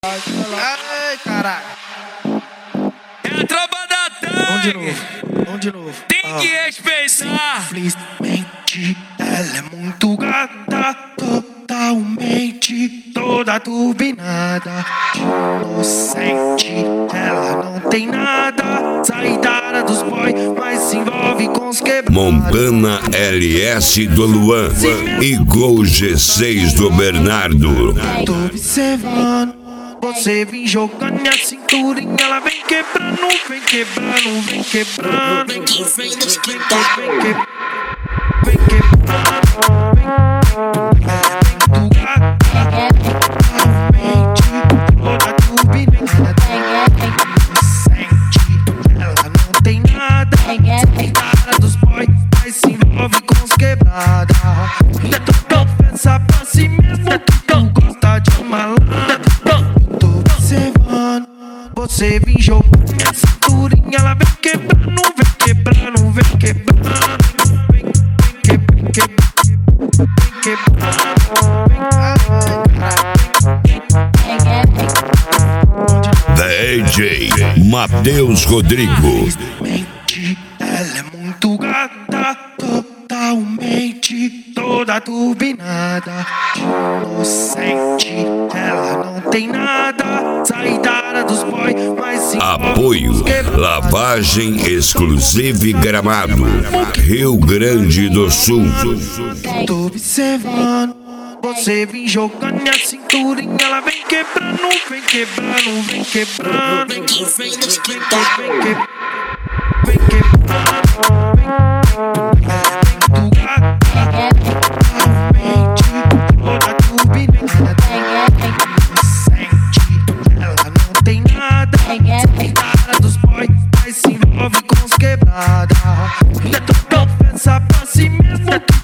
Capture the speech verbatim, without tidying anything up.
Ai, caralho. É a tropa da Tangue. Vamos de novo, vamos de novo. Tem Ah. que respeitar. Simplesmente ela é muito gata, totalmente toda turbinada. Inocente, ela não tem nada. Saída dos boy, mas se envolve com os quebrados. Montana L S do Luan e Gol G seis do Bernardo. Tô observando. Você vem jogando minha cinturinha, ela vem quebrando, vem quebrando, vem quebrando. Vem que vem, vem que vem quebrando, vem quebrando, vem. Ela é muito gata, totalmente toda turbinada. Sente, ela não tem nada. Cara dos boys, mas se envolve com os quebrados. Dentro confessa pra si mesmo que tu gosta de uma lada. Você vem jogando minha cinturinha, ela vem quebrando, vem quebrando, vem quebrando, vem, vem quebrando, vem quebrando. D J Matheus Rodrigo. Ela é muito gata, totalmente toda turbinada. Inocente, ela não tem nada. Saída dos boy, mas se Apoio Lavagem Exclusiva e Gramado, Rio Grande do Sul. tô observando. Você vem jogando minha cinturinha, ela vem quebrando, vem quebrando, vem quebrando. Vem que vem, vem que vem quebrando, vem quebrando, vem. Ela é muito gata, totalmente toda turbinada. Sente, ela não tem nada. Cara dos boys, mas se envolve com os quebrados. Dentro confessa pra si mesmo que